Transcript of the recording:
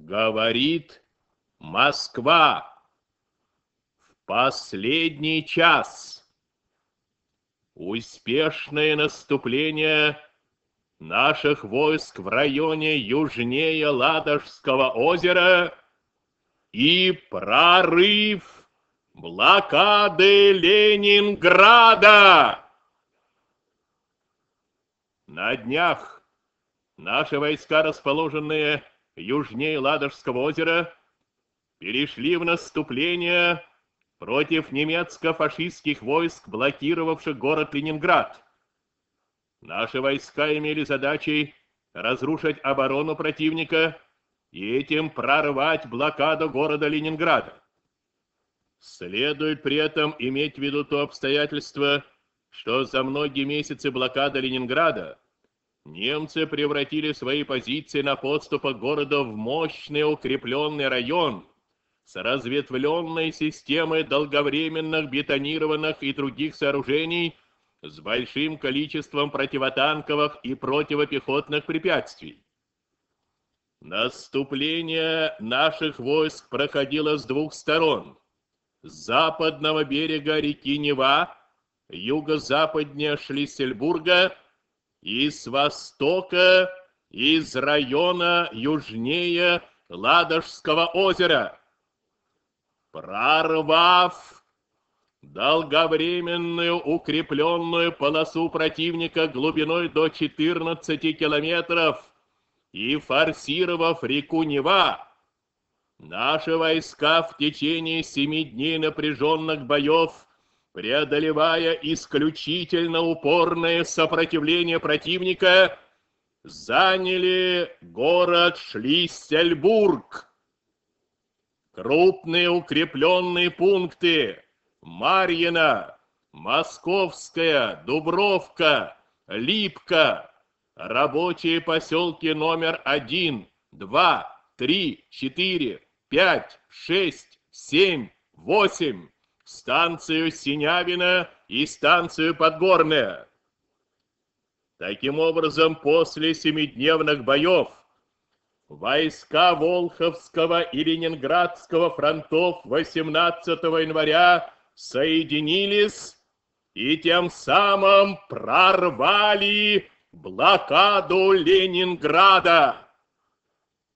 Говорит Москва. В последний час успешное наступление наших войск в районе южнее Ладожского озера и прорыв блокады Ленинграда. На днях наши войска, расположенные южнее Ладожского озера, перешли в наступление против немецко-фашистских войск, блокировавших город Ленинград. Наши войска имели задачей разрушить оборону противника и этим прорвать блокаду города Ленинграда. Следует при этом иметь в виду то обстоятельство, что за многие месяцы блокады Ленинграда немцы превратили свои позиции на подступах к городу в мощный укрепленный район с разветвленной системой долговременных бетонированных и других сооружений с большим количеством противотанковых и противопехотных препятствий. Наступление наших войск проходило с двух сторон: с западного берега реки Нева, юго-западнее Шлиссельбурга, и с востока из района южнее Ладожского озера. Прорвав долговременную укрепленную полосу противника глубиной до 14 километров и форсировав реку Нева, наши войска в течение 7 дней напряженных боев, преодолевая исключительно упорное сопротивление противника, заняли город Шлиссельбург. Крупные укрепленные пункты Марьино, Московская, Дубровка, Липка, рабочие поселки номер 1, 2, 3, 4, 5, 6, 7, 8, станцию Синявино и станцию Подгорная. Таким образом, после 7-дневных боев войска Волховского и Ленинградского фронтов 18 января соединились и тем самым прорвали блокаду Ленинграда.